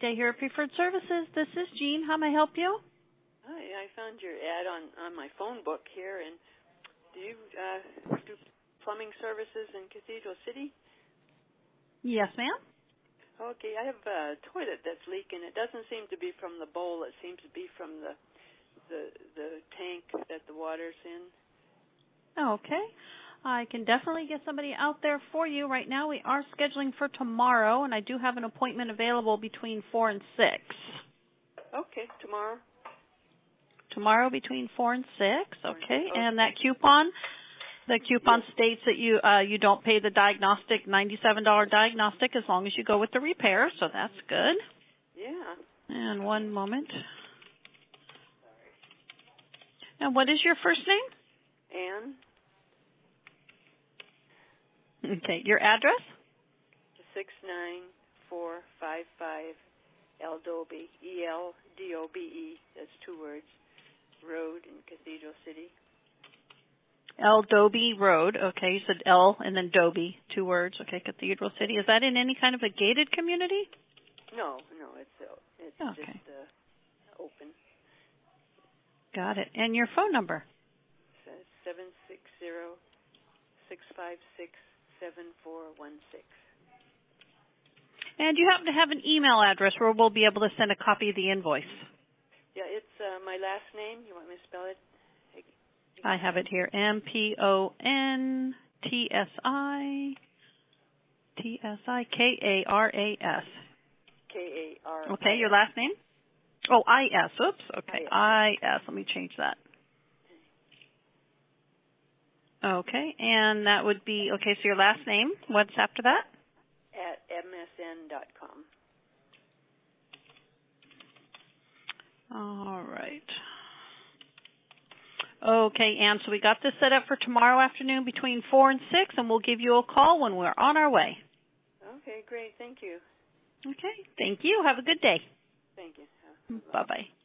Day here at Preferred Services. This is Jean. How may I help you? Hi, I found your ad on my phone book here, and do you do plumbing services in Cathedral City? Yes, ma'am. Okay, I have a toilet that's leaking. It doesn't seem to be from the bowl. It seems to be from the tank that the water's in. Okay. I can definitely get somebody out there for you. Right now we are scheduling for tomorrow, and I do have an appointment available between 4 and 6. Okay, tomorrow? Tomorrow between 4 and 6, okay. Okay. And that coupon, states that you don't pay the diagnostic, $97 diagnostic, as long as you go with the repair, so that's good. Yeah. And one moment. And what is your first name? Ann? Okay, your address? 69455 Eldobe, E-L-D-O-B-E, that's 2 words, Road in Cathedral City. Eldobe Road, okay, you said L and then Dobe, 2 words, okay, Cathedral City. Is that in any kind of a gated community? No, it's okay. just open. Got it. And your phone number? 760-656-7416. And do you happen to have an email address where we'll be able to send a copy of the invoice? Yeah, it's my last name. You want me to spell it? I have it here. MPONTSIKARAS. K-A-R. Okay, your last name? Oh, I-S. Oops. Okay, I-S. Let me change that. Okay, and that would be, okay, so your last name. What's after that? At msn.com. All right. Okay, Ann, so we got this set up for tomorrow afternoon between 4 and 6, and we'll give you a call when we're on our way. Okay, great. Thank you. Okay, thank you. Have a good day. Thank you. Bye-bye.